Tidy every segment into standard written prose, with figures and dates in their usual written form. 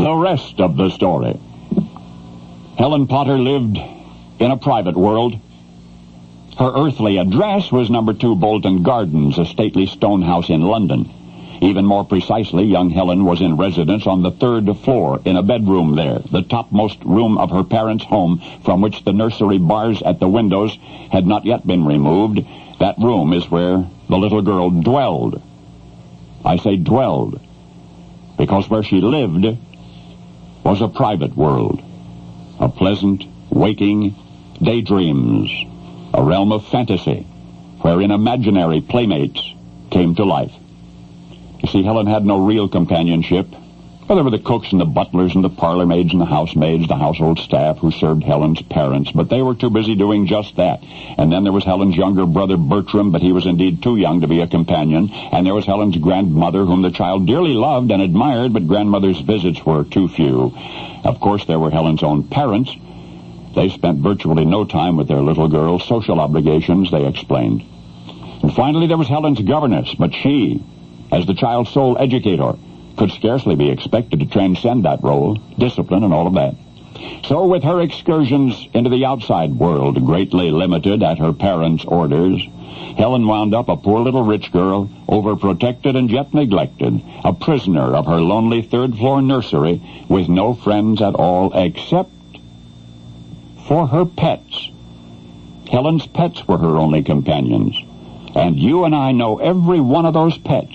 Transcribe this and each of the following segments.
The rest of the story. Helen Potter lived in a private world. Her earthly address was number 2 Bolton Gardens, a stately stone house in London. Even more precisely, young Helen was in residence on the 3rd floor in a bedroom there, the topmost room of her parents' home, from which the nursery bars at the windows had not yet been removed. That room is where the little girl dwelled. I say dwelled, because where she lived was a private world, a pleasant, waking daydreams, a realm of fantasy, wherein imaginary playmates came to life. You see, Helen had no real companionship. Well, there were the cooks and the butlers and the parlor maids and the housemaids, the household staff who served Helen's parents, but they were too busy doing just that. And then there was Helen's younger brother Bertram, but he was indeed too young to be a companion. And there was Helen's grandmother, whom the child dearly loved and admired, but grandmother's visits were too few. Of course, there were Helen's own parents. They spent virtually no time with their little girl. Social obligations, they explained. And finally, there was Helen's governess, but she, as the child's sole educator, could scarcely be expected to transcend that role, discipline and all of that. So with her excursions into the outside world greatly limited at her parents' orders, Helen wound up a poor little rich girl, overprotected and yet neglected, a prisoner of her lonely 3rd-floor nursery with no friends at all except for her pets. Helen's pets were her only companions, and you and I know every one of those pets.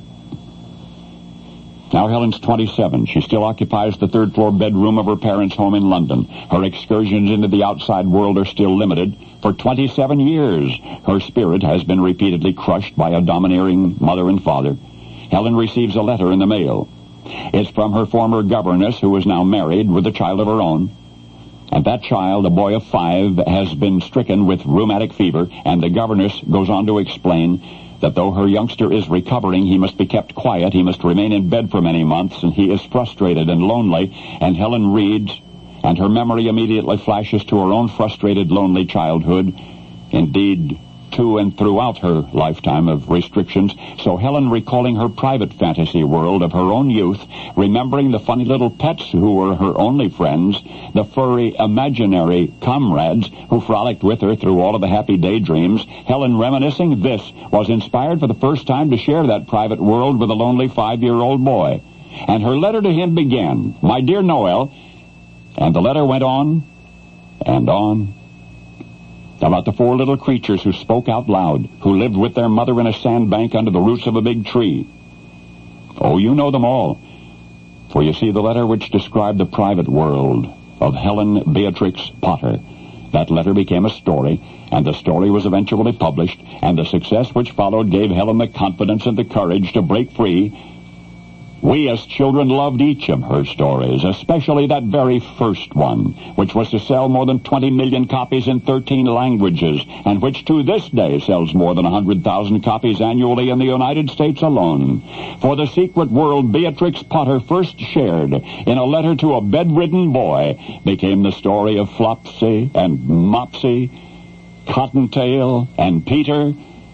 Now Helen's 27. She still occupies the 3rd-floor bedroom of her parents' home in London. Her excursions into the outside world are still limited. For 27 years, her spirit has been repeatedly crushed by a domineering mother and father. Helen receives a letter in the mail. It's from her former governess, who is now married with a child of her own. And that child, a boy of 5, has been stricken with rheumatic fever, and the governess goes on to explain that though her youngster is recovering, he must be kept quiet, he must remain in bed for many months, and he is frustrated and lonely. And Helen reads, and her memory immediately flashes to her own frustrated, lonely childhood, indeed, to and throughout her lifetime of restrictions. So Helen, recalling her private fantasy world of her own youth, remembering the funny little pets who were her only friends, the furry imaginary comrades who frolicked with her through all of the happy daydreams, Helen, reminiscing this, was inspired for the first time to share that private world with a lonely 5-year-old boy. And her letter to him began, "My dear Noel," and the letter went on and on, about the 4 little creatures who spoke out loud, who lived with their mother in a sandbank under the roots of a big tree. Oh, you know them all. For you see, the letter which described the private world of Helen Beatrix Potter, that letter became a story, and the story was eventually published, and the success which followed gave Helen the confidence and the courage to break free. We as children loved each of her stories, especially that very first one, which was to sell more than 20 million copies in 13 languages, and which to this day sells more than 100,000 copies annually in the United States alone. For the secret world Beatrix Potter first shared in a letter to a bedridden boy became the story of Flopsy and Mopsy, Cottontail and Peter.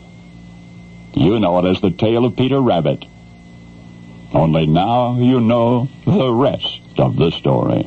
You know it as the tale of Peter Rabbit. Only now you know the rest of the story.